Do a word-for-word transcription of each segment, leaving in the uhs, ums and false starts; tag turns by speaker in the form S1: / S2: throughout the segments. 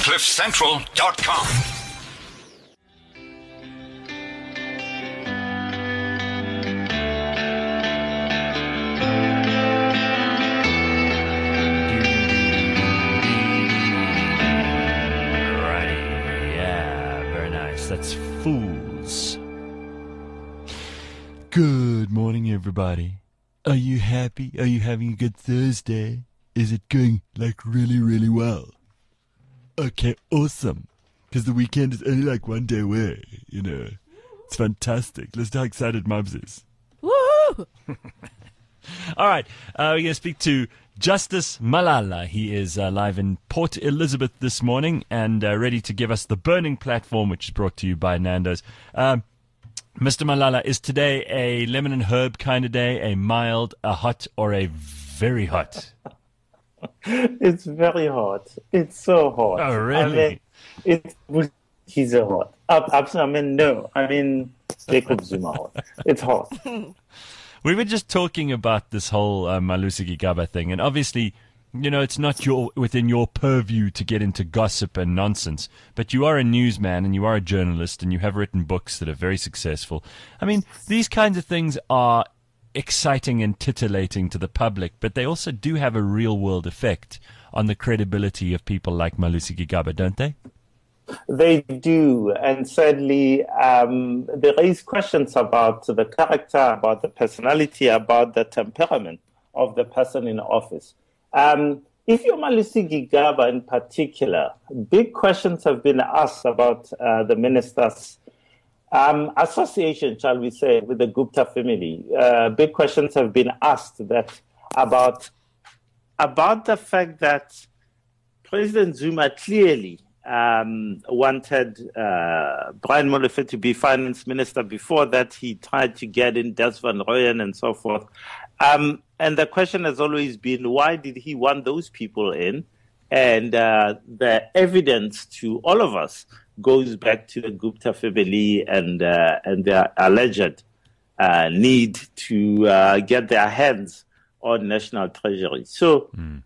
S1: cliff central dot com.
S2: That's Fools. Good morning, everybody. Are you happy? Are you having a good Thursday? Is it going, like, really, really well? Okay, awesome. Because the weekend is only, like, one day away, you know. It's fantastic. Listen to how excited Mubs is.
S3: Woohoo!
S2: All right, uh, we're going to speak to Justice Malala. He is uh, live in Port Elizabeth this morning and uh, ready to give us the burning platform, which is brought to you by Nando's. Um, Mister Malala, is today a lemon and herb kind of day, a mild, a hot, or a very hot?
S4: It's very hot. It's so hot.
S2: Oh, really?
S4: I mean, it's he's so hot. Absolutely. I mean, no. I mean, Jacob Zuma hot. It's hot.
S2: We were just talking about this whole uh, Malusi Gigaba thing, and obviously, you know, it's not your within your purview to get into gossip and nonsense, but you are a newsman and you are a journalist and you have written books that are very successful. I mean, these kinds of things are exciting and titillating to the public, but they also do have a real-world effect on the credibility of people like Malusi Gigaba, don't they?
S4: They do, and sadly, um, they raise questions about the character, about the personality, about the temperament of the person in office. Um, if you're Malusi Gigaba in particular, big questions have been asked about uh, the minister's um, association, shall we say, with the Gupta family. Uh, big questions have been asked that about about the fact that President Zuma clearly Um, wanted uh, Brian Molefe to be finance minister. Before that, he tried to get in Des Van Rooyen and so forth. Um, and the question has always been, why did he want those people in? And uh, the evidence to all of us goes back to the Gupta family and, uh, and their alleged uh, need to uh, get their hands on national treasury. So, mm.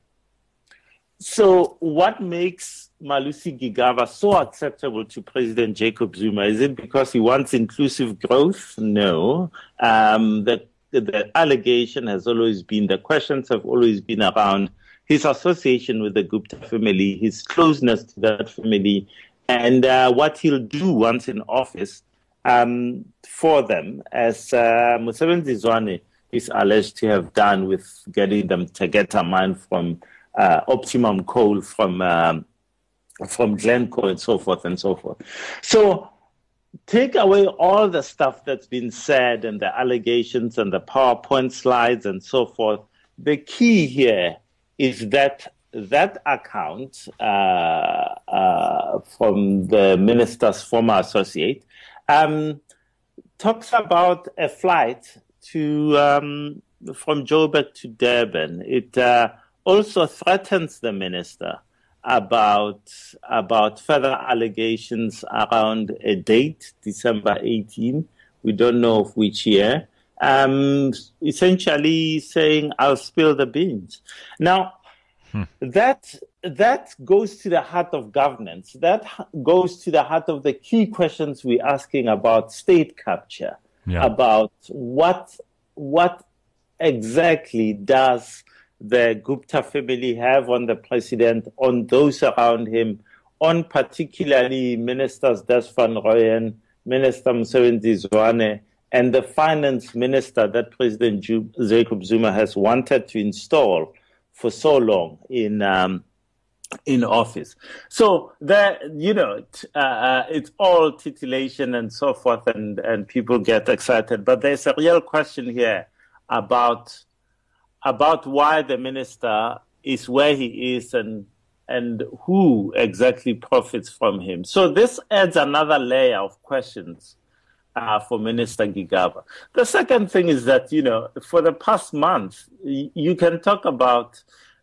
S4: so what makes Malusi Gigaba so acceptable to President Jacob Zuma? Is it because he wants inclusive growth? No. Um, the, the allegation has always been, the questions have always been around his association with the Gupta family, his closeness to that family, and uh, what he'll do once in office um, for them, as uh, Musebenzi Zwane is alleged to have done with getting them to get a mine from uh, Optimum Coal from um, from Glencore and so forth and so forth. So take away all the stuff that's been said and the allegations and the PowerPoint slides and so forth. The key here is that that account uh, uh, from the minister's former associate um, talks about a flight to um, from Joburg to Durban. It uh, also threatens the minister about about further allegations around a date, December eighteenth. We don't know of which year. Um, essentially saying, I'll spill the beans. Now, hmm. that that goes to the heart of governance. That goes to the heart of the key questions we're asking about state capture, yeah. about what what exactly does the Gupta family have on the president, on those around him, on particularly Ministers Des Van Rooyen, Minister Musebenzi Zwane, and the finance minister that President Ju- Jacob Zuma has wanted to install for so long in um, in office. So that, you know, t- uh, it's all titillation and so forth, and, and people get excited. But there's a real question here about about why the minister is where he is and and who exactly profits from him. So this adds another layer of questions uh, for Minister Gigaba. The second thing is that, you know, for the past month, y- you can talk about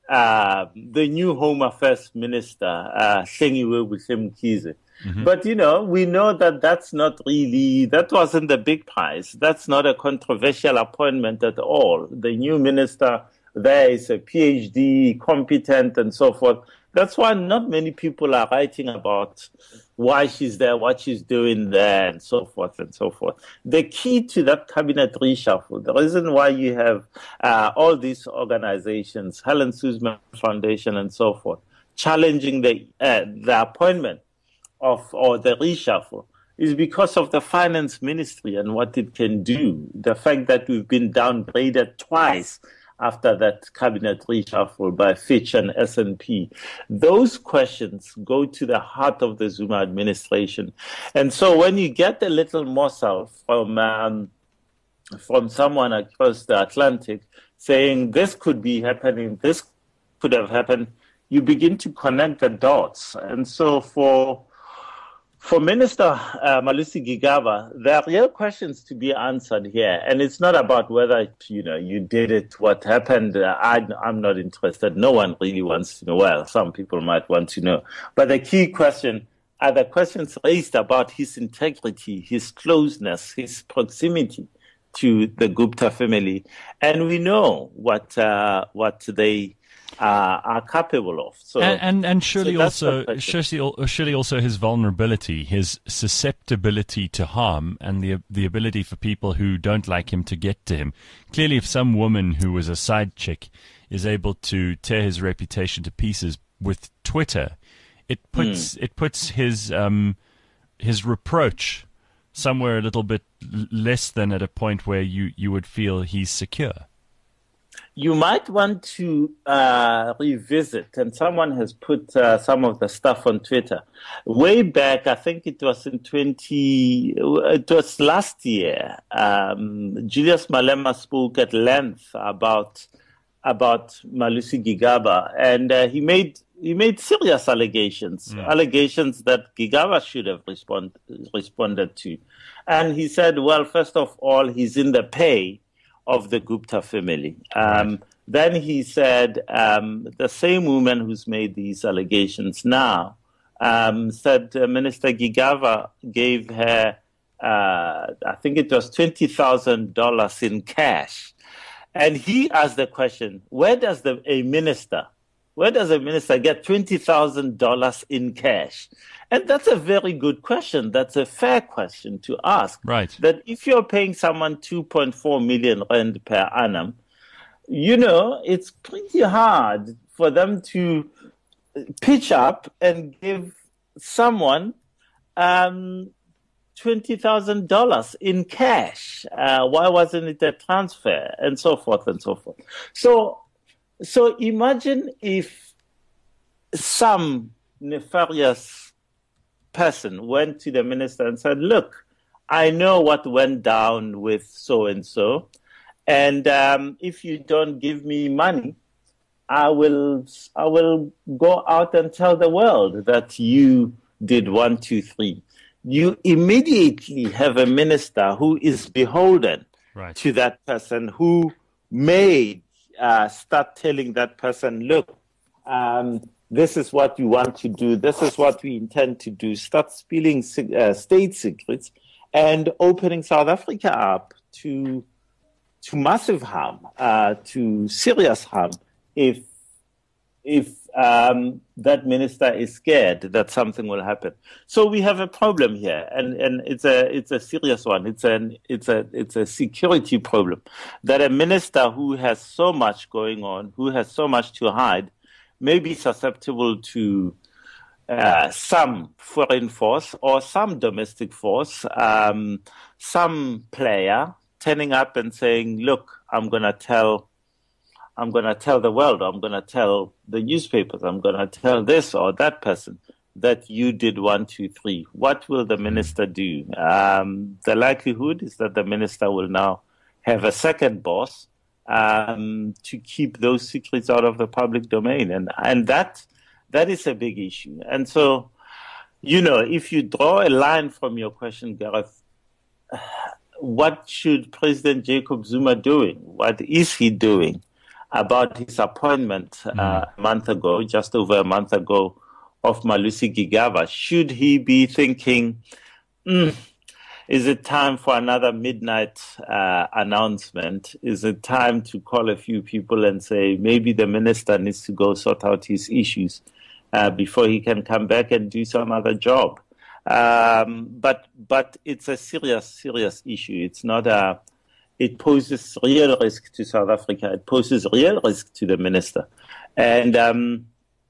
S4: uh, the new Home Affairs Minister, uh, Hlengiwe Buhle-Mkhize. Mm-hmm. But, you know, we know that that's not really, that wasn't the big prize. That's not a controversial appointment at all. The new minister there is a P H D, competent and so forth. That's why not many people are writing about why she's there, what she's doing there, and so forth and so forth. The key to that cabinet reshuffle, the reason why you have uh, all these organizations, Helen Suzman Foundation and so forth, challenging the uh, the appointment of or the reshuffle, is because of the finance ministry and what it can do. The fact that we've been downgraded twice after that cabinet reshuffle by Fitch and S and P. Those questions go to the heart of the Zuma administration. And so when you get a little morsel from um, from someone across the Atlantic saying this could be happening, this could have happened, you begin to connect the dots. And so for For Minister uh, Malusi Gigaba, there are real questions to be answered here, and it's not about whether you know you did it, what happened. Uh, I, I'm not interested. No one really wants to know. Well, some people might want to know, but the key question are the questions raised about his integrity, his closeness, his proximity to the Gupta family, and we know what uh, what they. Uh, are capable of. So,
S2: and and, and surely
S4: so
S2: also surely, surely also his vulnerability, his susceptibility to harm, and the the ability for people who don't like him to get to him. Clearly, if some woman who was a side chick is able to tear his reputation to pieces with Twitter, it puts mm. it puts his um his reproach somewhere a little bit less than at a point where you, you would feel he's secure.
S4: You might want to uh, revisit, and someone has put uh, some of the stuff on Twitter. Way back, I think it was in twenty, it was last year, um, Julius Malema spoke at length about about Malusi Gigaba, and uh, he made he made serious allegations, mm. allegations that Gigaba should have respond, responded to. And he said, well, first of all, he's in the pay of the Gupta family. Um, right. Then he said um, the same woman who's made these allegations now um, said uh, Minister Gigaba gave her, uh, I think it was twenty thousand dollars in cash. And he asked the question, where does the, a minister, where does a minister get twenty thousand dollars in cash? And that's a very good question. That's a fair question to ask.
S2: Right.
S4: That if you're paying someone two point four million rand per annum, you know, it's pretty hard for them to pitch up and give someone um, twenty thousand dollars in cash. Uh, why wasn't it a transfer? And so forth and so forth. So, so imagine if some nefarious person went to the minister and said, look, I know what went down with so-and-so, and um, if you don't give me money, I will I will go out and tell the world that you did one, two, three. You immediately have a minister who is beholden
S2: right.
S4: to that person, who may uh, start telling that person, look, um, this is what you want to do. This is what we intend to do. Start spilling uh, state secrets and opening South Africa up to to massive harm, uh, to serious harm, if if um, that minister is scared that something will happen. So we have a problem here, and, and it's a it's a serious one. It's an it's a it's a security problem that a minister who has so much going on, who has so much to hide, may be susceptible to uh, some foreign force or some domestic force, um, some player turning up and saying, look, I'm going to tell, I'm going to tell the world, I'm going to tell the newspapers, I'm going to tell this or that person that you did one, two, three. What will the minister do? Um, the likelihood is that the minister will now have a second boss Um, to keep those secrets out of the public domain. And and that that is a big issue. And so, you know, if you draw a line from your question, Gareth, what should President Jacob Zuma doing? What is he doing about his appointment uh, mm. a month ago, just over a month ago, of Malusi Gigaba? Should he be thinking, mm, is it time for another midnight uh, announcement? Is it time to call a few people and say maybe the minister needs to go sort out his issues uh, before he can come back and do some other job. Um, but but it's a serious, serious issue. It's not a. It poses real risk to South Africa. It poses real risk to the minister, and um,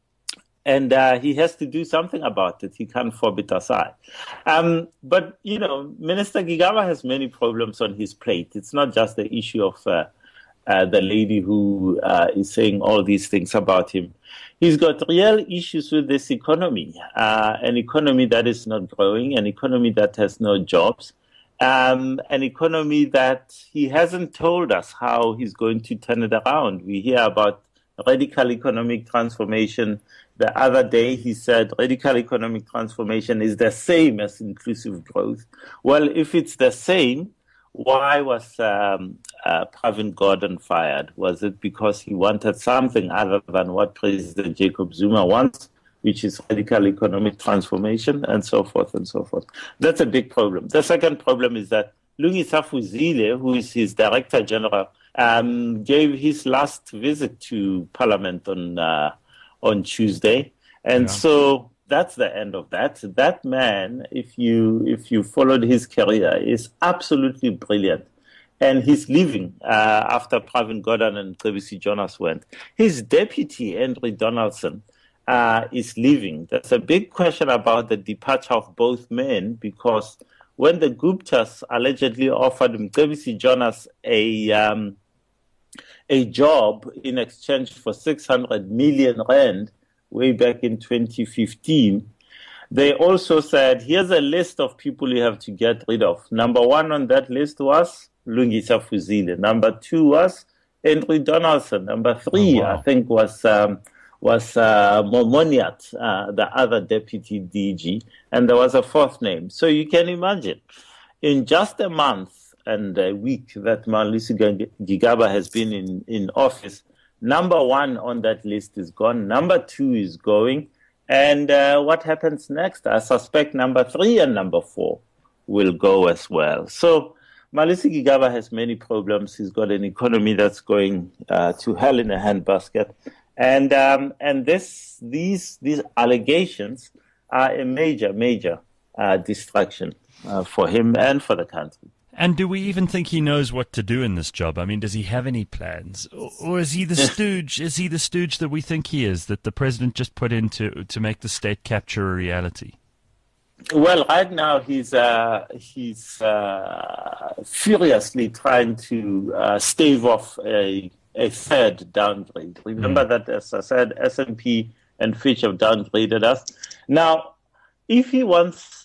S4: and uh, he has to do something about it. He can't fob it aside. Um, but you know, Minister Gigaba has many problems on his plate. It's not just the issue of uh, uh, the lady who uh, is saying all these things about him. He's got real issues with this economy, uh, an economy that is not growing, an economy that has no jobs, um, an economy that he hasn't told us how he's going to turn it around. We hear about radical economic transformation. The other day he said radical economic transformation is the same as inclusive growth. Well, if it's the same, why was um, uh, Pravin Gordhan fired? Was it because he wanted something other than what President Jacob Zuma wants, which is radical economic transformation, and so forth and so forth? That's a big problem. The second problem is that Lungisafu Zile, who is his Director General, um, gave his last visit to Parliament on uh, on Tuesday, and yeah. so that's the end of that. That man, if you if you followed his career, is absolutely brilliant. And he's leaving uh, after Pravin Gordhan and Cebisi Jonas went. His deputy, Henry Donaldson, uh, is leaving. There's a big question about the departure of both men, because when the Guptas allegedly offered Cebisi Jonas a um, a job in exchange for six hundred million rand, way back in twenty fifteen, they also said, here's a list of people you have to get rid of. Number one on that list was Lungisafu Zile. Number two was Henry Donaldson. Number three, oh, wow. I think, was um, was uh, Momoniat, uh, the other deputy D G. And there was a fourth name. So you can imagine, in just a month and a week that Malusi Gigaba has been in, in office, number one on that list is gone. Number two is going. And uh, what happens next? I suspect number three and number four will go as well. So Malusi Gigaba has many problems. He's got an economy that's going uh, to hell in a handbasket. And um, and this these these allegations are a major, major uh, distraction uh, for him and for the country.
S2: And do we even think he knows what to do in this job? I mean, does he have any plans? Or, or is he the stooge? Is he the stooge that we think he is, that the president just put in to, to make the state capture a reality?
S4: Well, right now he's uh, he's uh, furiously trying to uh, stave off a, a third downgrade. Remember mm. that, as I said, S and P and Fitch have downgraded us. Now, if he wants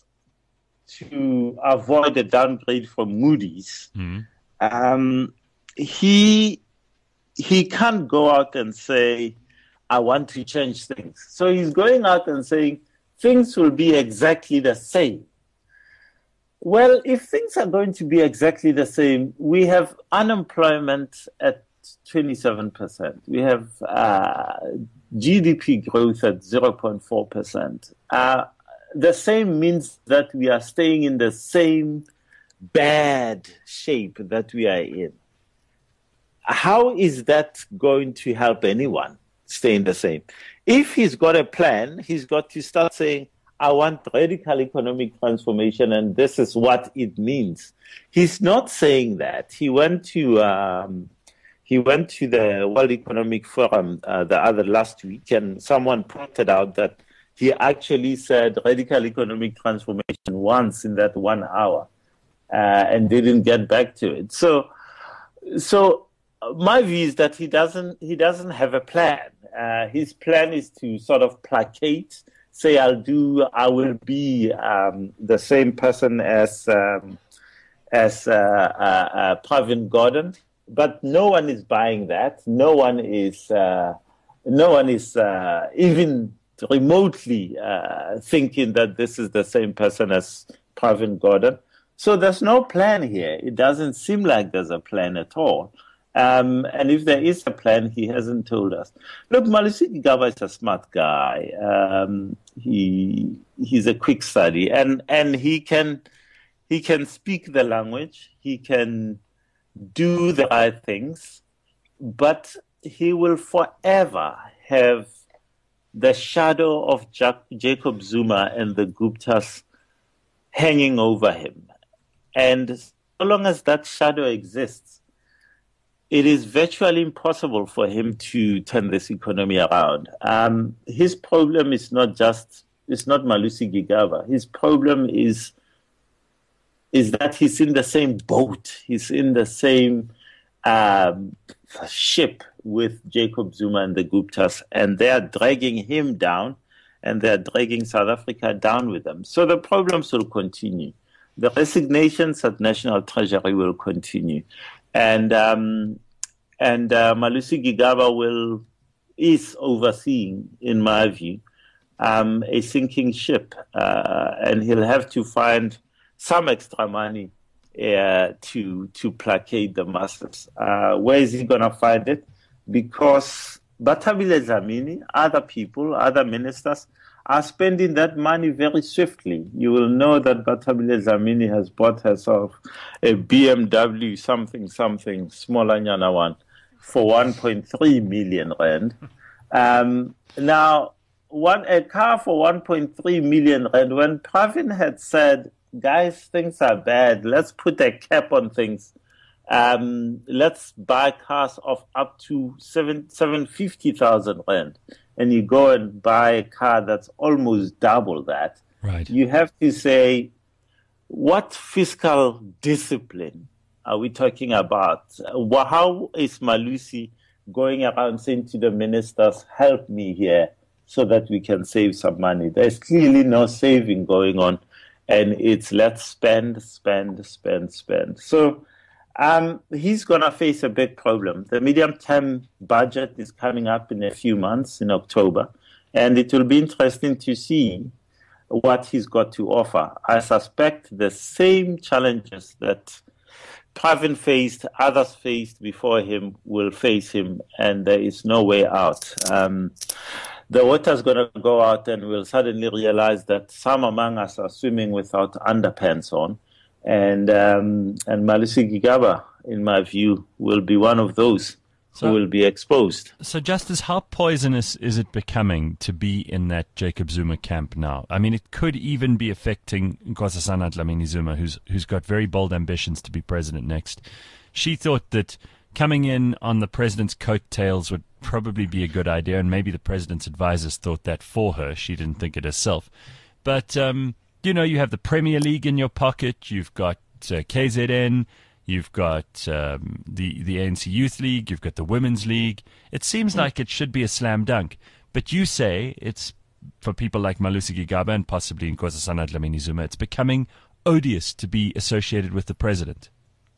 S4: to avoid a downgrade from Moody's, mm. um, he he can't go out and say, I want to change things. So he's going out and saying, things will be exactly the same. Well, if things are going to be exactly the same, we have unemployment at twenty-seven percent. We have uh, G D P growth at zero point four percent. Uh, The same means that we are staying in the same bad shape that we are in. How is that going to help anyone stay in the same? If he's got a plan, he's got to start saying, I want radical economic transformation, and this is what it means. He's not saying that. He went to um, he went to the World Economic Forum uh, the other last week, and someone pointed out that he actually said radical economic transformation once in that one hour uh, and didn't get back to it. So, so my view is that he doesn't he doesn't have a plan. Uh, his plan is to sort of placate, say, I'll do, I will be um, the same person as um, as uh, uh, uh, Pravin Gordhan, but no one is buying that. No one is uh, no one is uh, even remotely uh, thinking that this is the same person as Pravin Gordhan. So there's no plan here. It doesn't seem like there's a plan at all. Um, and if there is a plan, he hasn't told us. Look, Malusi Gigaba is a smart guy. Um, he he's a quick study, and, and he can he can speak the language. He can do the right things, but he will forever have the shadow of Jac- Jacob Zuma and the Guptas hanging over him. And so long as that shadow exists, it is virtually impossible for him to turn this economy around. Um, his problem is not just, it's not Malusi Gigaba. His problem is, is that he's in the same boat. He's in the same um, ship with Jacob Zuma and the Guptas, and they are dragging him down, and they are dragging South Africa down with them. So the problems will continue. The resignations at National Treasury will continue. And um, and uh, Malusi Gigaba will is overseeing, in my view, um, a sinking ship, uh, and he'll have to find some extra money uh, to to placate the masses. Uh, where is he going to find it? Because Bathabile Dlamini, other people, other ministers, are spending that money very swiftly. You will know that Bathabile Dlamini has bought herself a B M W something, something, smaller nyana one, for one point three million rand. Um, now, one a car for one point three million rand, when Pravin had said, guys, things are bad, let's put a cap on things. Um, let's buy cars of up to seven seven fifty thousand rand, and you go and buy a car that's almost double that.
S2: Right.
S4: You have to say, what fiscal discipline are we talking about? How is Malusi going around saying to the ministers, "Help me here, so that we can save some money"? There's clearly no saving going on, and it's let's spend, spend, spend, spend. So. Um, he's going to face a big problem. The medium-term budget is coming up in a few months, in October, and it will be interesting to see what he's got to offer. I suspect the same challenges that Pravin faced, others faced before him, will face him, and there is no way out. Um, the water's going to go out, and we'll suddenly realize that some among us are swimming without underpants on. And um, and Malusi Gigaba, in my view, will be one of those
S2: so,
S4: who will be exposed.
S2: So, Justice, how poisonous is it becoming to be in that Jacob Zuma camp now? I mean, it could even be affecting Nkosazana Dlamini Zuma, who's who's got very bold ambitions to be president next. She thought that coming in on the president's coattails would probably be a good idea, and maybe the president's advisors thought that for her. She didn't think it herself. But um, you know, you have the Premier League in your pocket, you've got uh, K Z N, you've got um, the, the A N C Youth League, you've got the Women's League. It seems like it should be a slam dunk. But you say it's, for people like Malusi Gigaba and possibly Nkosazana Dlamini Zuma, it's becoming odious to be associated with the president.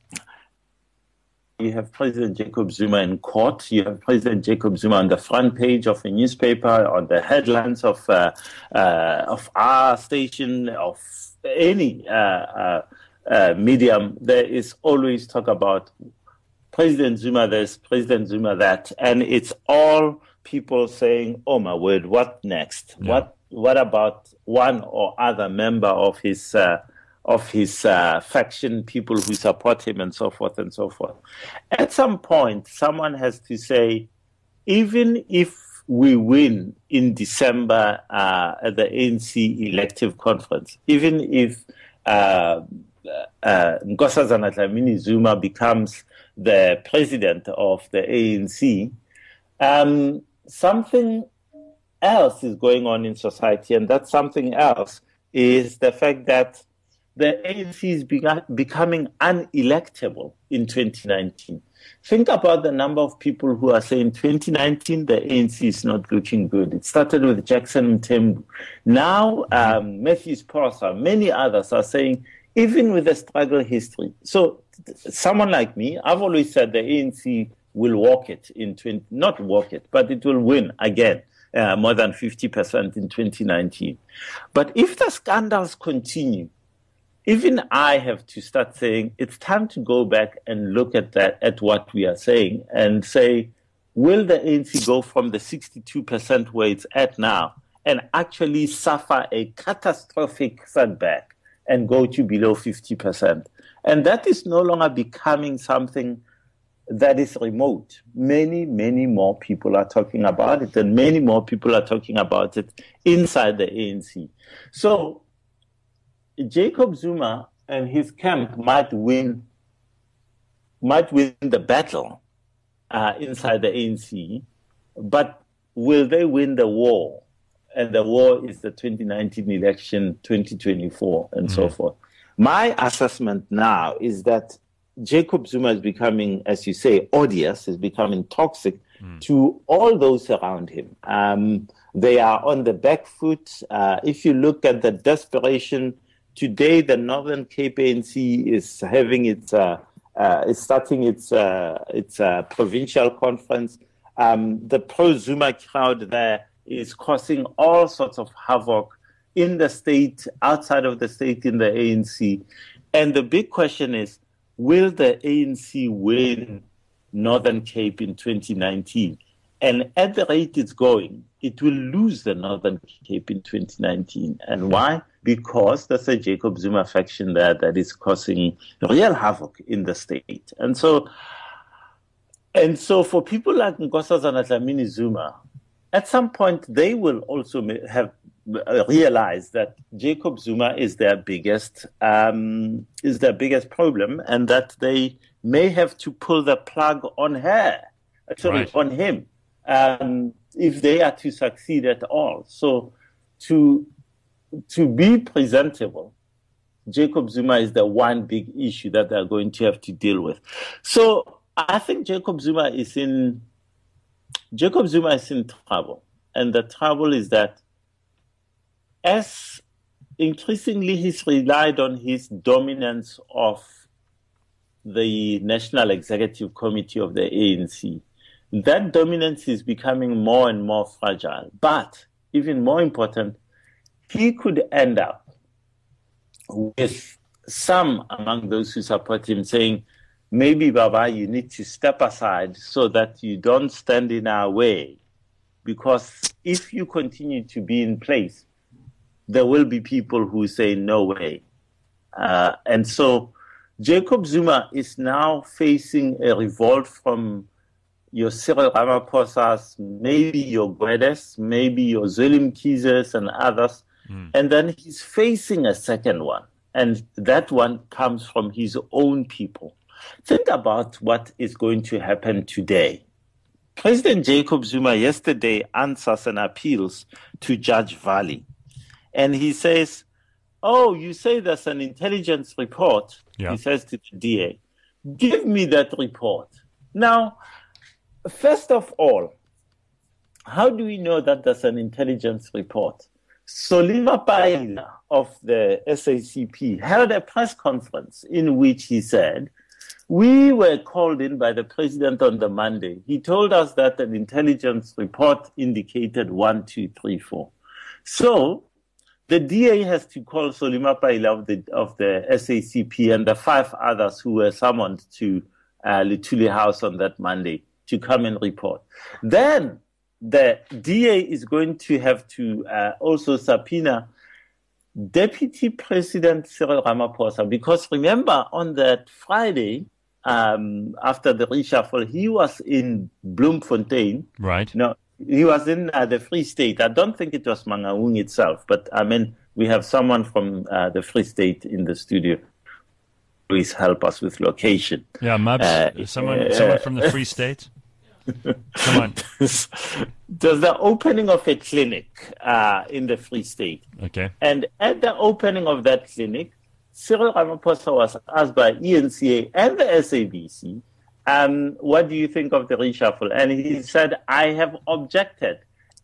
S4: You have President Jacob Zuma in court. You have President Jacob Zuma on the front page of a newspaper, on the headlines of uh, uh, of our station, of any uh, uh, uh, medium. There is always talk about President Zuma this, President Zuma that, and it's all people saying, "Oh my word, what next? Yeah. What what about one or other member of his?" Uh, of his uh, faction, people who support him, and so forth and so forth. At some point, someone has to say, even if we win in December uh, at the A N C elective conference, even if uh, uh, Nkosazana Dlamini Zuma becomes the president of the A N C, um, something else is going on in society, and that something else is the fact that the A N C is becoming unelectable in twenty nineteen. Think about the number of people who are saying twenty nineteen, the A N C is not looking good. It started with Jackson Mthembu. Now, um, Matthews Prosa, many others are saying, even with the struggle history. So someone like me, I've always said the A N C will walk it in twenty, not walk it, but it will win again. Uh, more than fifty percent in twenty nineteen. But if the scandals continue, even I have to start saying it's time to go back and look at that, at what we are saying, and say, will the A N C go from the sixty-two percent where it's at now and actually suffer a catastrophic setback and go to below fifty percent? And that is no longer becoming something that is remote. Many, many more people are talking about it, and many more people are talking about it inside the A N C. So Jacob Zuma and his camp might win, might win the battle uh, inside the A N C, but will they win the war? And the war is the twenty nineteen election, twenty twenty-four, and mm-hmm. so forth. My assessment now is that Jacob Zuma is becoming, as you say, odious, is becoming toxic mm. to all those around him. Um, they are on the back foot. Uh, if you look at the desperation, today the Northern Cape A N C is having its, uh, uh, is starting its, uh, its uh, provincial conference. Um, the pro-Zuma crowd there is causing all sorts of havoc in the state, outside of the state, in the A N C. And the big question is, will the A N C win Northern Cape in twenty nineteen? And at the rate it's going, it will lose the Northern Cape in twenty nineteen. And why? Because there's a Jacob Zuma faction there that is causing real havoc in the state. And so, and so for people like Nkosazana Dlamini Zuma, at some point they will also have realized that Jacob Zuma is their biggest um, is their biggest problem, and that they may have to pull the plug on her, sorry, right. on him, um, if they are to succeed at all. So, to to be presentable, Jacob Zuma is the one big issue that they're going to have to deal with. So, I think Jacob Zuma is in Jacob Zuma is in trouble, and the trouble is that as increasingly he's relied on his dominance of the National Executive Committee of the A N C, that dominance is becoming more and more fragile. But even more important, he could end up with some among those who support him saying, maybe, Baba, you need to step aside so that you don't stand in our way. Because if you continue to be in place, there will be people who say, no way. Uh, and so Jacob Zuma is now facing a revolt from your Cyril Ramaphosa's, maybe your Guedes, maybe your Zweli Mkhize's and others. Mm. And then he's facing a second one. And that one comes from his own people. Think about what is going to happen today. President Jacob Zuma yesterday answers and appeals to Judge Valley. And he says, oh, you say there's an intelligence report, yeah. he says to the D A. Give me that report. Now, first of all, how do we know that there's an intelligence report? Solima Paila of the S A C P held a press conference in which he said, we were called in by the president on the Monday. He told us that an intelligence report indicated one, two, three, four. So the D A has to call Solima Paila of the, of the S A C P and the five others who were summoned to uh, Luthuli House on that Monday to come and report. Then the D A is going to have to uh, also subpoena Deputy President Cyril Ramaphosa, because remember, on that Friday, um, after the reshuffle, he was in Bloemfontein. Right. No, he was in uh, the Free State. I don't think it was Mangaung itself, but I mean, we have someone from uh, the Free State in the studio. Please help us with location.
S2: Yeah, Mabs, uh, someone, uh, someone from the Free State. Come on.
S4: There's the opening of a clinic uh, in the Free State. Okay. And at the opening of that clinic, Cyril Ramaphosa was asked by E N C A and the S A B C, um, what do you think of the reshuffle? And he said, I have objected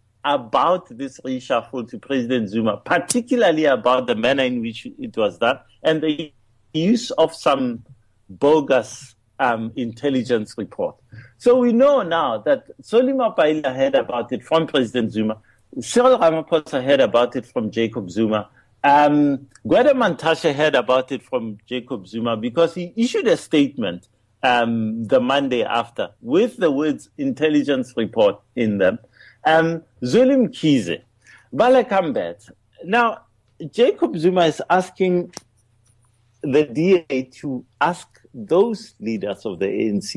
S4: about this reshuffle to President Zuma, particularly about the manner in which it was done and the use of some bogus um, intelligence report. So we know now that Solima Paila heard about it from President Zuma. Cyril Ramaphosa heard about it from Jacob Zuma. Um, Gwede Mantashe heard about it from Jacob Zuma because he issued a statement um, the Monday after with the words intelligence report in them. Um, Zweli Mkhize, Balekambet. Now, Jacob Zuma is asking the D A to ask those leaders of the A N C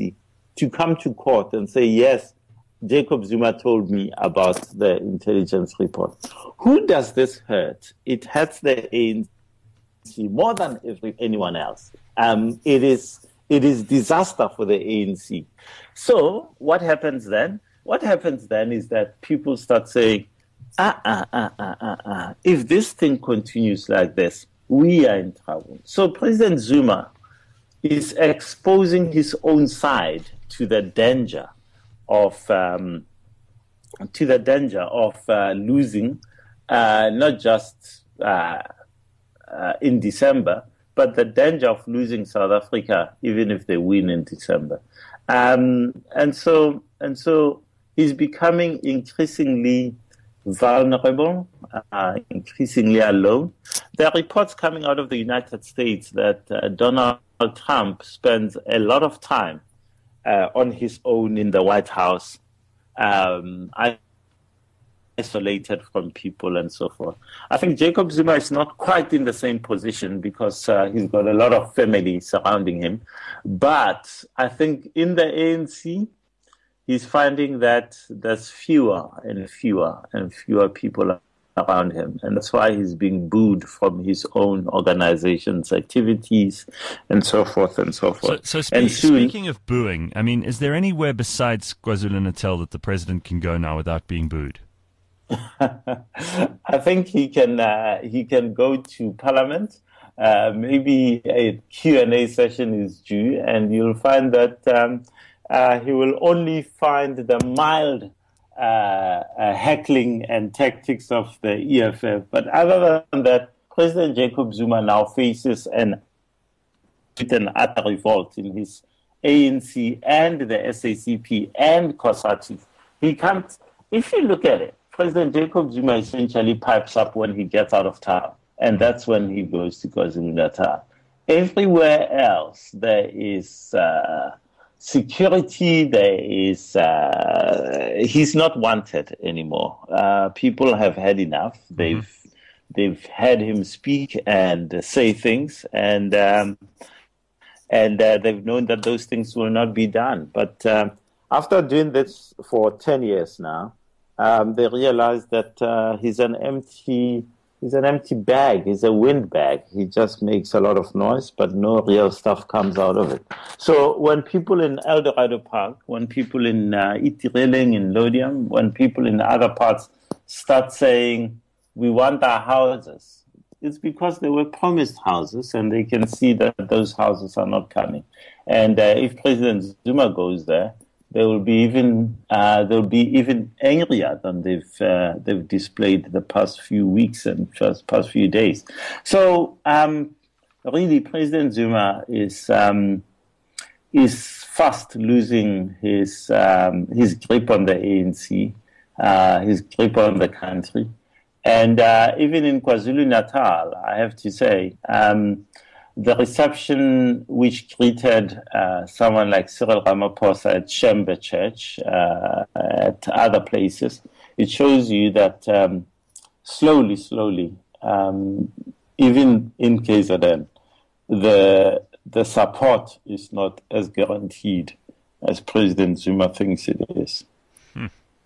S4: to come to court and say, yes, Jacob Zuma told me about the intelligence report. Who does this hurt? It hurts the A N C more than every, anyone else. Um, it is it is disaster for the A N C. So what happens then? What happens then is that people start saying, ah, ah, ah, ah, ah, ah. If this thing continues like this, we are in trouble. So President Zuma is exposing his own side to the danger of um, to the danger of uh, losing, uh, not just uh, uh, in December, but the danger of losing South Africa, even if they win in December. Um, and so, and so, he's becoming increasingly vulnerable, uh, increasingly alone. There are reports coming out of the United States that uh, Donald Trump spends a lot of time uh, on his own in the White House, um, isolated from people and so forth. I think Jacob Zuma is not quite in the same position because uh, he's got a lot of family surrounding him. But I think in the A N C, he's finding that there's fewer and fewer and fewer people around him. And that's why he's being booed from his own organization's activities and so forth and so forth.
S2: So, so spe-
S4: and soon,
S2: speaking of booing, I mean, is there anywhere besides KwaZulu-Natal that the president can go now without being booed?
S4: I think he can uh, he can go to Parliament. Uh, maybe a Q and A session is due, and you'll find that um, uh, he will only find the mild uh, uh, heckling and tactics of the E F F. But other than that, President Jacob Zuma now faces an, an utter revolt in his A N C and the S A C P and COSATU. He can't, if you look at it, President Jacob Zuma essentially pipes up when he gets out of town, and that's when he goes to KwaZulu-Natal. Everywhere else, there is uh, security, there is, uh, he's not wanted anymore. Uh, people have had enough. They've mm-hmm. they've had him speak and say things, and um, and uh, they've known that those things will not be done. But um, after doing this for ten years now, Um, they realize that uh, he's an empty, he's an empty bag. He's a wind bag. He just makes a lot of noise, but no real stuff comes out of it. So when people in Eldorado Park, when people in uh, Itireleng in Lodium, when people in other parts start saying, we want our houses, it's because they were promised houses, and they can see that those houses are not coming. And uh, if President Zuma goes there, they will be even uh, they'll be even angrier than they've uh, they've displayed the past few weeks and just past few days. So um, really, President Zuma is um, is fast losing his um, his grip on the A N C, uh, his grip on the country, and uh, even in KwaZulu-Natal, I have to say. Um, The reception which greeted uh, someone like Cyril Ramaphosa at Shembe Church, uh, at other places, it shows you that um, slowly, slowly, um, even in K Z N, the the support is not as guaranteed as President Zuma thinks it is.
S2: Hmm.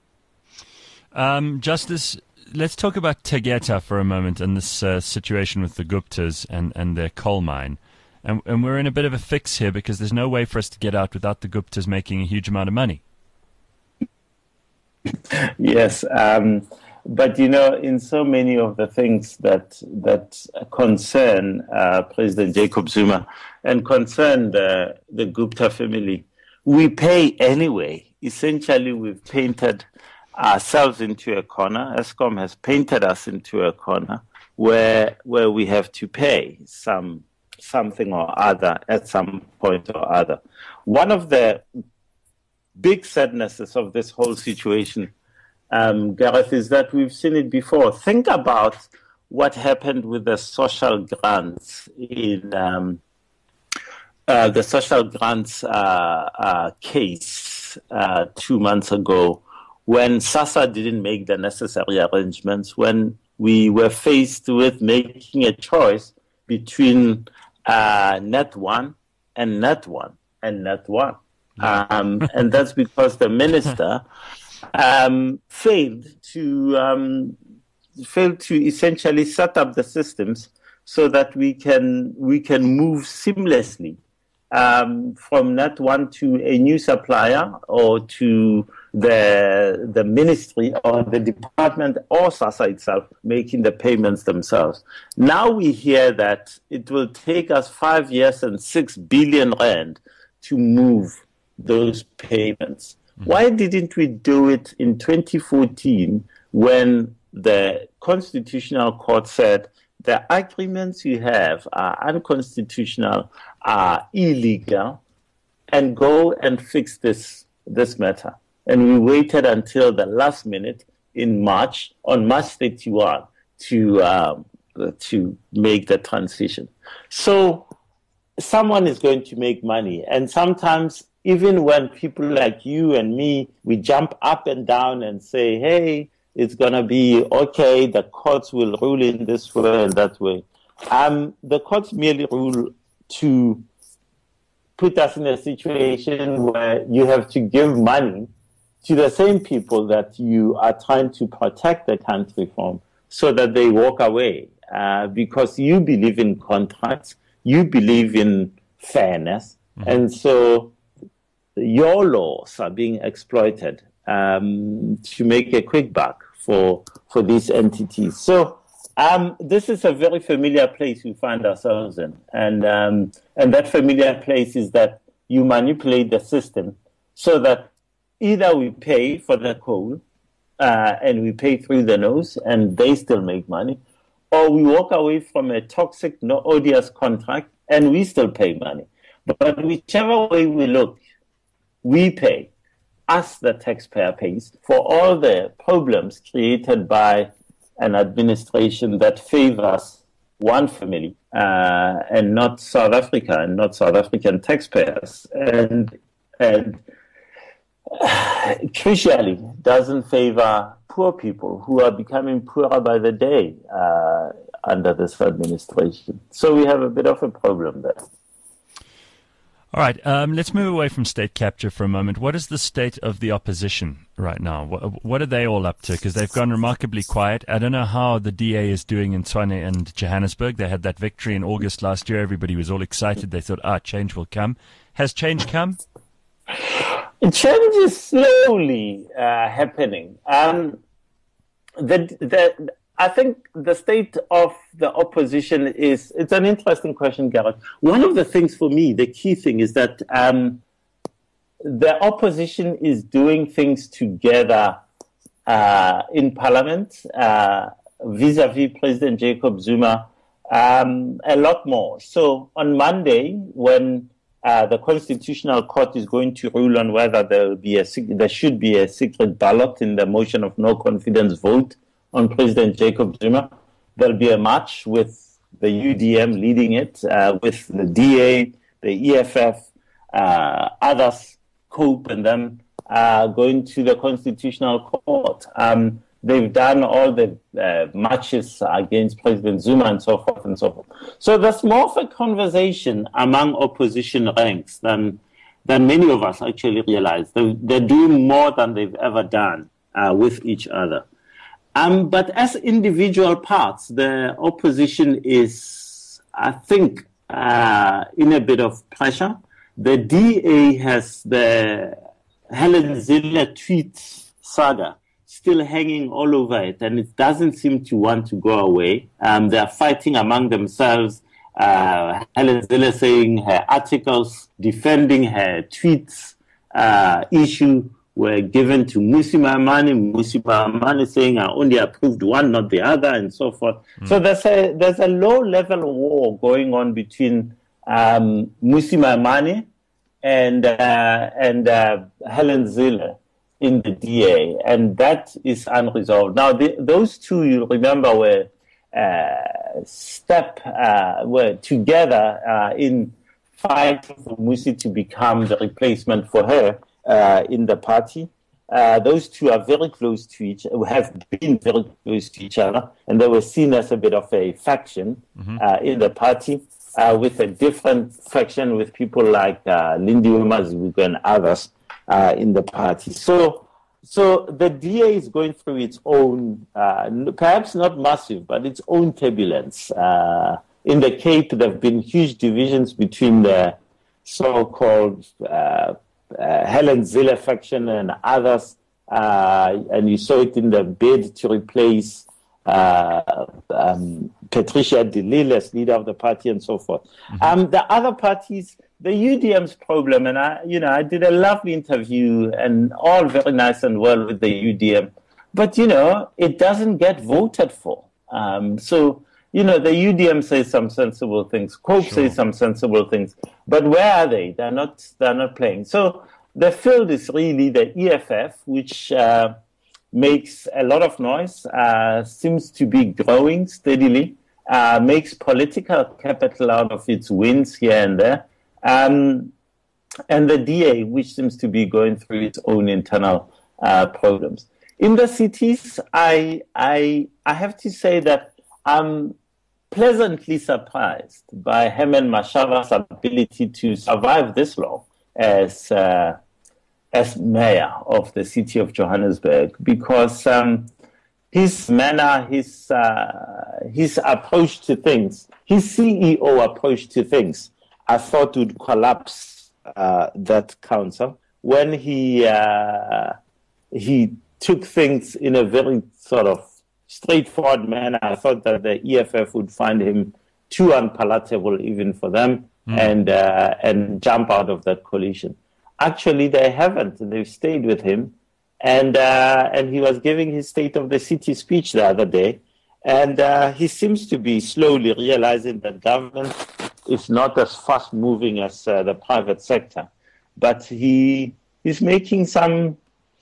S2: Um, Justice, let's talk about Tegeta for a moment and this uh, situation with the Guptas and, and their coal mine. And, and we're in a bit of a fix here because there's no way for us to get out without the Guptas making a huge amount of money.
S4: Yes, um, but you know, in so many of the things that that concern uh, President Jacob Zuma and concern the, the Gupta family, we pay anyway. Essentially, we've painted ourselves into a corner. Eskom has painted us into a corner where where we have to pay some something or other at some point or other. One of the big sadnesses of this whole situation, um, Gareth, is that we've seen it before. Think about what happened with the social grants in um, uh, the social grants uh, uh, case uh, two months ago, when SASSA didn't make the necessary arrangements, when we were faced with making a choice between uh, Net one and Net one and Net one. Um, and that's because the minister um, failed to um, failed to essentially set up the systems so that we can we can move seamlessly um, from Net one to a new supplier or to the the ministry or the department or SASSA itself making the payments themselves. Now we hear that it will take us five years and six billion rand to move those payments. Mm-hmm. Why didn't we do it in twenty fourteen when the Constitutional Court said the agreements you have are unconstitutional, are illegal, and go and fix this this matter? And we waited until the last minute in March, on March thirty-first, to um, to make the transition. So someone is going to make money, and sometimes even when people like you and me, we jump up and down and say, hey, it's going to be okay, the courts will rule in this way and that way. Um, the courts merely rule to put us in a situation where you have to give money to the same people that you are trying to protect the country from so that they walk away uh, because you believe in contracts, you believe in fairness, mm-hmm. and so your laws are being exploited um, to make a quick buck for for these entities. So um, this is a very familiar place we find ourselves in, and um, and that familiar place is that you manipulate the system so that either we pay for the coal uh, and we pay through the nose and they still make money, or we walk away from a toxic, no odious contract and we still pay money. But whichever way we look, we pay. Us, the taxpayer, pays for all the problems created by an administration that favors one family uh, and not South Africa and not South African taxpayers. And, and crucially, doesn't favor poor people who are becoming poorer by the day uh, under this administration. So we have a bit of a problem there.
S2: All right, um, let's move away from state capture for a moment. What is the state of the opposition right now? What, what are they all up to? Because they've gone remarkably quiet. I don't know how the D A is doing in Tshwane and Johannesburg. They had that victory in August last year. Everybody was all excited. They thought, ah, change will come. Has change come?
S4: Change is slowly uh, happening. Um, the, the, I think the state of the opposition is, it's an interesting question, Gareth. One of the things for me, the key thing is that um, the opposition is doing things together uh, in Parliament uh, vis-a-vis President Jacob Zuma um, a lot more. So on Monday, when Uh, the Constitutional Court is going to rule on whether there will be a there should be a secret ballot in the motion of no confidence vote on President Jacob Zuma. There'll be a march with the U D M leading it, uh, with the D A, the E F F, uh, others, COPE, and them uh, going to the Constitutional Court. Um, they've done all the uh, marches against President Zuma and so forth and so forth. So there's more of a conversation among opposition ranks than than many of us actually realize. They're, they're doing more than they've ever done uh, with each other. Um, but as individual parts, the opposition is, I think, uh, in a bit of pressure. The D A has the Helen Zille tweet saga still hanging all over it, and it doesn't seem to want to go away. Um, they are fighting among themselves. Uh, Helen Zille saying her articles defending her tweets uh, issue were given to Mmusi Maimane. Mmusi Maimane saying I only approved one, not the other, and so forth. Mm. So there's a there's a low-level war going on between um, Mmusi Maimane and uh, and uh, Helen Zille in the D A, and that is unresolved. Now, the, those two, you remember, were uh, step uh, were together uh, in fighting for Mmusi to become the replacement for her uh, in the party. Uh, those two are very close to each, have been very close to each other, and they were seen as a bit of a faction mm-hmm. uh, in the party. uh, with a different faction, with people like uh, Lindiwe Mazibuko and others uh, in the party. So, so the D A is going through its own, uh, perhaps not massive, but its own turbulence. Uh, in the Cape, there have been huge divisions between the so-called uh, uh, Helen Zille faction and others, uh, and you saw it in the bid to replace uh, um, Patricia de Lille as leader of the party and so forth. Mm-hmm. Um, the other parties, the U D M's problem, and I, you know, I did a lovely interview and all very nice and well with the U D M, but you know, it doesn't get voted for. Um, so. You know, the U D M says some sensible things. COPE sure. says some sensible things. But where are they? They're not, they're not playing. So the field is really the E F F, which uh, makes a lot of noise, uh, seems to be growing steadily, uh, makes political capital out of its wins here and there. Um, and the D A, which seems to be going through its own internal uh, problems. In the cities, I, I, I have to say that I'm pleasantly surprised by Herman Mashava's ability to survive this long as uh, as mayor of the city of Johannesburg, because um, his manner, his uh, his approach to things, his C E O approach to things, I thought would collapse uh, that council when he uh, he took things in a very sort of straightforward manner. I thought that the E F F would find him too unpalatable even for them mm. and uh, and jump out of that coalition. Actually, they haven't. They've stayed with him, and uh, and he was giving his State of the City speech the other day, and uh, he seems to be slowly realizing that government is not as fast moving as uh, the private sector, but he is making some.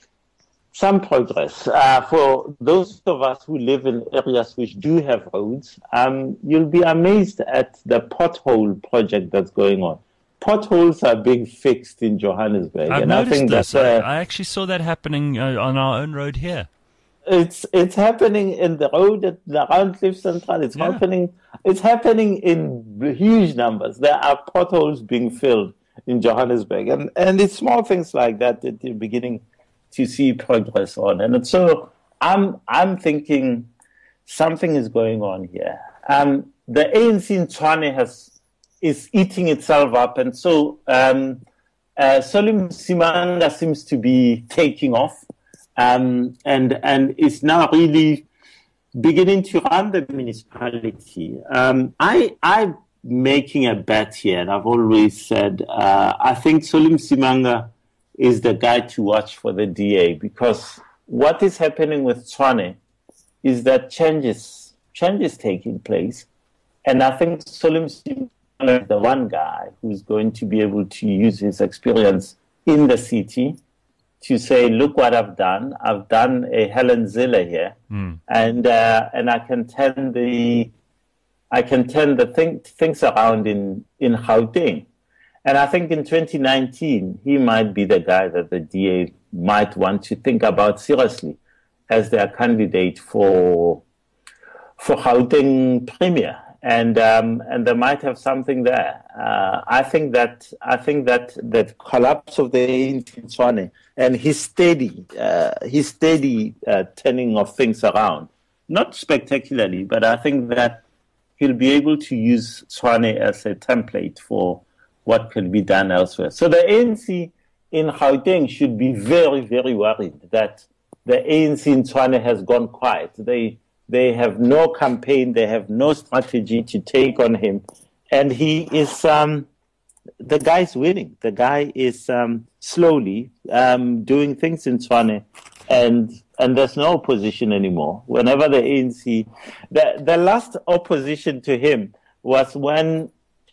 S4: Some progress. Uh, for those of us who live in areas which do have roads, um, you'll be amazed at the pothole project that's going on. Potholes are being fixed in Johannesburg.
S2: I've
S4: and
S2: noticed
S4: I think
S2: this.
S4: That, uh,
S2: I, I actually saw that happening uh, on our own road here.
S4: It's it's happening in the road at the Round Cliff Central. It's yeah. happening. It's happening in huge numbers. There are potholes being filled in Johannesburg, and and it's small things like that that you're beginning to see progress on. And so I'm I'm thinking something is going on here. Um, the A N C in Tshwane has is eating itself up, and so um, uh, Solly Msimanga seems to be taking off, um, and and is now really beginning to run the municipality. Um, I I'm making a bet here, and I've always said uh, I think Solly Msimanga is the guy to watch for the D A, because what is happening with Tshwane is that changes changes taking place, and I think Solly Msimanga is the one guy who's going to be able to use his experience in the city to say, look what I've done. I've done a Helen Zille here, mm. and uh, and I can turn the I can turn the thing, things around in in Gauteng. And I think in twenty nineteen, he might be the guy that the D A might want to think about seriously as their candidate for for Gauteng Premier, and um, and they might have something there. Uh, I think that I think that the collapse of the A N C in Tshwane and his steady uh, his steady uh, turning of things around, not spectacularly, but I think that he'll be able to use Tshwane as a template for what can be done elsewhere. So the A N C in Gauteng should be very, very worried that the A N C in Tshwane has gone quiet. They they have no campaign, they have no strategy to take on him, and he is um, the guy's winning. The guy is um, slowly um, doing things in Tshwane, and and there's no opposition anymore. Whenever the A N C, the the last opposition to him was when.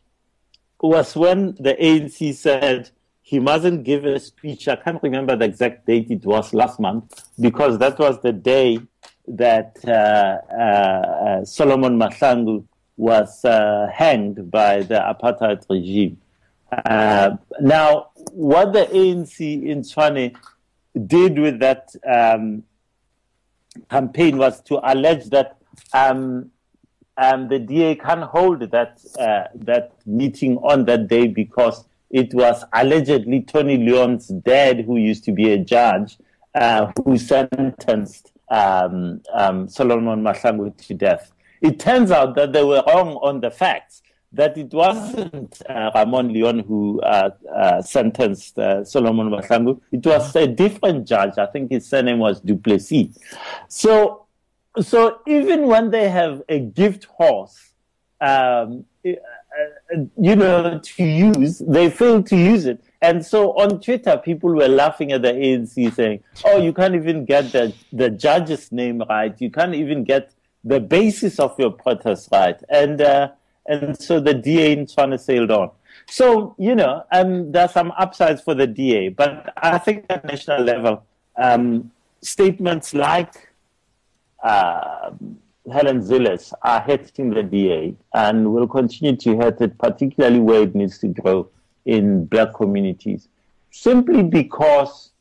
S4: was when the A N C said he mustn't give a speech. I can't remember the exact date it was last month, because that was the day that uh, uh, Solomon Mahlangu was uh, hanged by the apartheid regime. Uh, now, what the A N C in Tshwane did with that um, campaign was to allege that um, um, the D A can't hold that uh, that meeting on that day because it was allegedly Tony Leon's dad, who used to be a judge, uh, who sentenced um, um, Solomon Mahlangu to death. It turns out that they were wrong on the facts, that it wasn't uh, Ramon Leon who uh, uh, sentenced uh, Solomon Mahlangu. It was a different judge. I think his surname was Duplessis. So, so even when they have a gift horse, um, you know, to use, they fail to use it. And so on Twitter, people were laughing at the A N C saying, oh, you can't even get the, the judge's name right. You can't even get the basis of your protest right. And uh, and so the D A in Tswana sailed on. So, you know, um, there are some upsides for the D A. But I think at national level, um, statements like uh, Helen Zille's are hurting the D A and will continue to hurt it, particularly where it needs to grow in black communities, simply because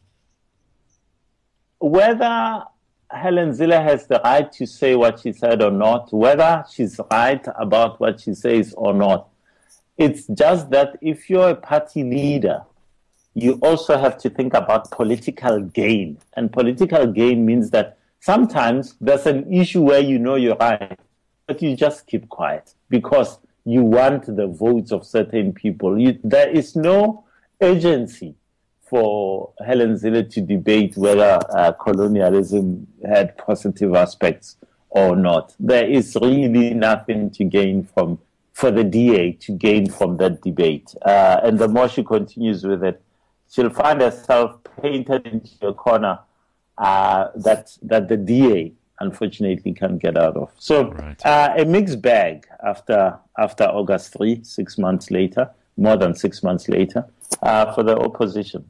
S4: whether Helen Zille has the right to say what she said or not, whether she's right about what she says or not, it's just that if you're a party leader, you also have to think about political gain. And political gain means that sometimes there's an issue where you know you're right, but you just keep quiet because you want the votes of certain people. You, there is no urgency for Helen Zille to debate whether uh, colonialism had positive aspects or not. There is really nothing to gain from, for the D A to gain from that debate. Uh, and the more she continues with it, she'll find herself painted into a corner Uh, that that the D A unfortunately can't get out of. So
S2: right.
S4: uh, a mixed bag after after August third, six months later, more than six months later, uh, for the opposition.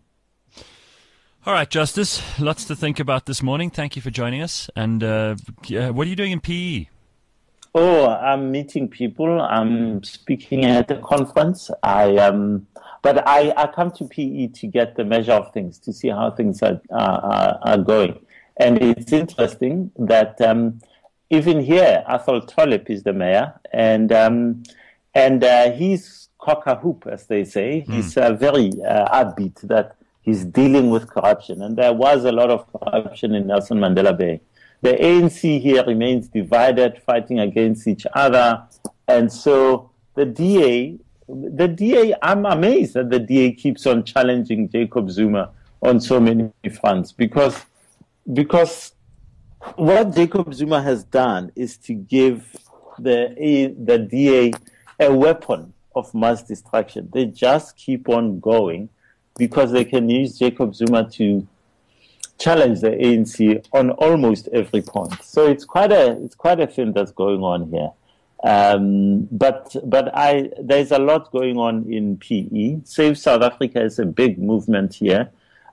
S2: All right, Justice, lots to think about this morning. Thank you for joining us. And uh, what are you doing in P E?
S4: Oh, I'm meeting people. I'm speaking at a conference. I um, but I, I come to P E to get the measure of things, to see how things are are, are going. And it's interesting that um, even here, Athol Trollip is the mayor, and um, and uh, he's cock a hoop, as they say. Mm. He's uh, very uh, upbeat that he's dealing with corruption, and there was a lot of corruption in Nelson Mandela Bay. The A N C here remains divided, fighting against each other. And so the D A, the D A, I'm amazed that the D A keeps on challenging Jacob Zuma on so many fronts because, because what Jacob Zuma has done is to give the, the D A a weapon of mass destruction. They just keep on going because they can use Jacob Zuma to challenge the A N C on almost every point. So it's quite a it's quite a thing that's going on here. Um, but but I there's a lot going on in P E. Save South Africa is a big movement here.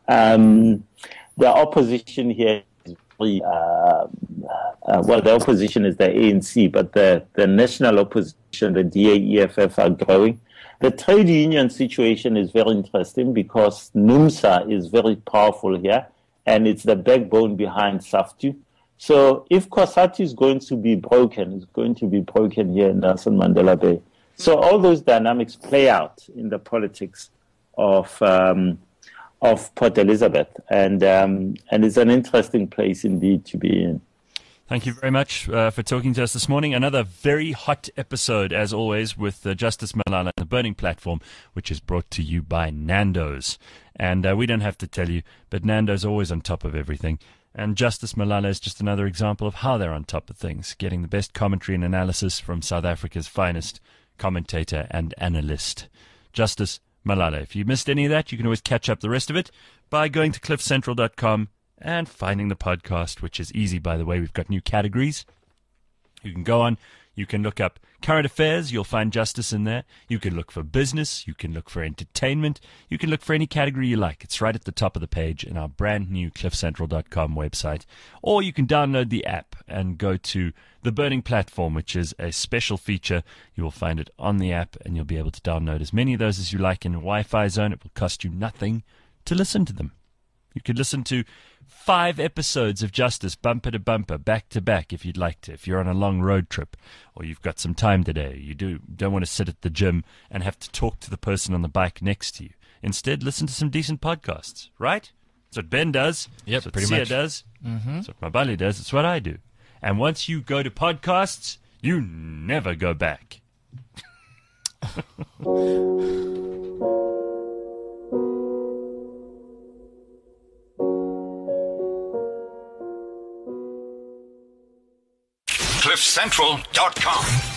S4: Um, the opposition here is very, uh, uh, well, the opposition is the A N C, but the, the national opposition, the D A E F F, are growing. The trade union situation is very interesting because NUMSA is very powerful here, and it's the backbone behind SAFTU. So if COSATU is going to be broken, it's going to be broken here in Nelson Mandela Bay. So all those dynamics play out in the politics of um, of Port Elizabeth, and um, and it's an interesting place indeed to be in.
S2: Thank you very much uh, for talking to us this morning. Another very hot episode, as always, with uh, Justice Malala, the Burning Platform, which is brought to you by Nando's. And uh, we don't have to tell you, but Nando's always on top of everything. And Justice Malala is just another example of how they're on top of things, getting the best commentary and analysis from South Africa's finest commentator and analyst. Justice Malala. If you missed any of that, you can always catch up the rest of it by going to cliff central dot com and finding the podcast, which is easy, by the way. We've got new categories. You can go on. You can look up current affairs. You'll find Justice in there. You can look for business. You can look for entertainment. You can look for any category you like. It's right at the top of the page in our brand new cliff central dot com website. Or you can download the app and go to the Burning Platform, which is a special feature. You will find it on the app, and you'll be able to download as many of those as you like in a Wi-Fi zone. It will cost you nothing to listen to them. You could listen to five episodes of Justice bumper to bumper, back to back, if you'd like to. If you're on a long road trip, or you've got some time today, you do don't want to sit at the gym and have to talk to the person on the bike next to you. Instead, listen to some decent podcasts, right? That's what Ben does.
S3: Yep,
S2: That's what
S3: pretty
S2: Sia
S3: much.
S2: does.
S3: Mm-hmm.
S2: That's what Mabali does. It's what I do. And once you go to podcasts, you never go back.
S1: cliff central dot com